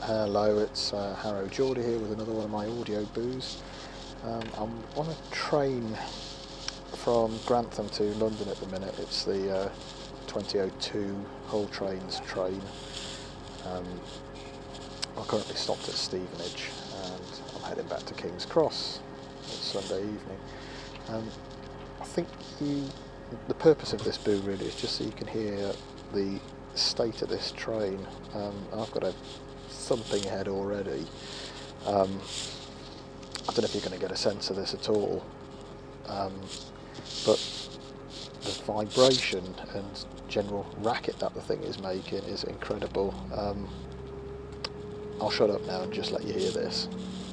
Hello, it's Harrow Geordie here with another one of my audio boos. I'm on a train from Grantham to London at the minute. It's the 2002 Hull Trains train. I'm currently stopped at Stevenage and I'm heading back to King's Cross. It's Sunday evening. I think the purpose of this boo really is just so you can hear the state of this train. I've got a thumping head already. I don't know if you're going to get a sense of this at all, but the vibration and general racket that the thing is making is incredible. I'll shut up now and just let you hear this.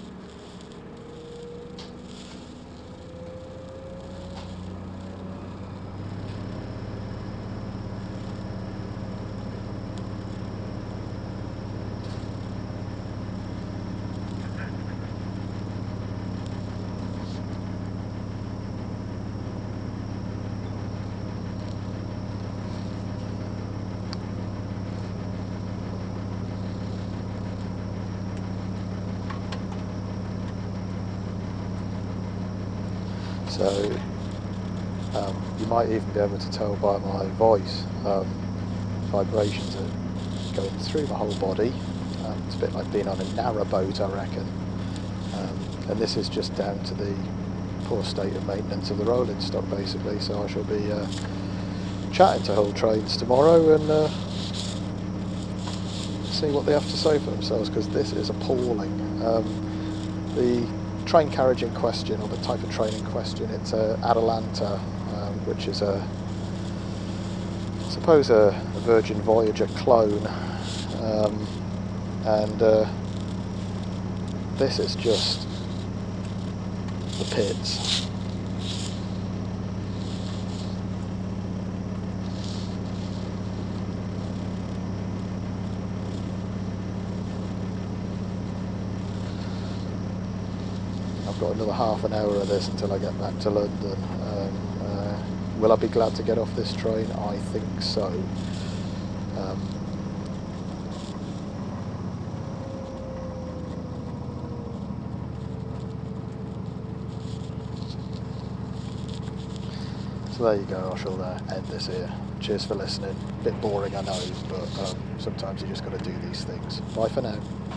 So you might even be able to tell by my voice, vibrations are going through my whole body. It's a bit like being on a narrowboat, I reckon. And this is just down to the poor state of maintenance of the rolling stock, basically. So I shall be chatting to Hull Trains tomorrow and see what they have to say for themselves, because this is appalling. The train carriage in question, or the type of train in question, it's a Atalanta, which is I suppose a Virgin Voyager clone, and this is just the pits. I've got another half an hour of this until I get back to London. Will I be glad to get off this train? I think so. So there you go, I shall end this here. Cheers for listening. A bit boring, I know, but sometimes you just got to do these things. Bye for now.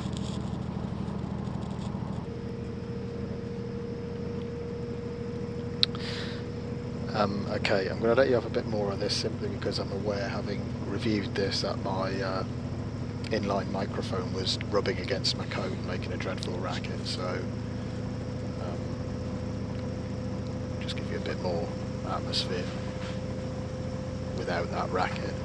Okay, I'm going to let you have a bit more of this simply because I'm aware, having reviewed this, that my inline microphone was rubbing against my coat, making a dreadful racket, so just give you a bit more atmosphere without that racket.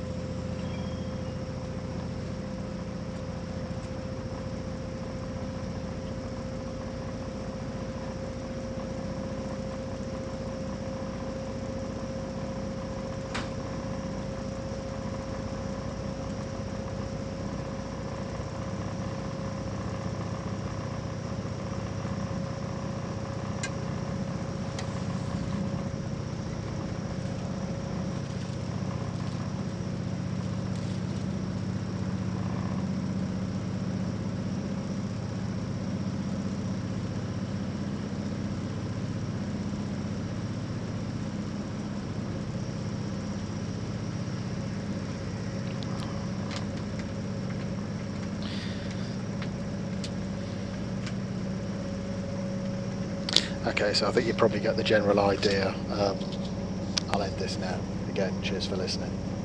Okay, so I think you probably get the general idea. I'll end this now. Again, cheers for listening.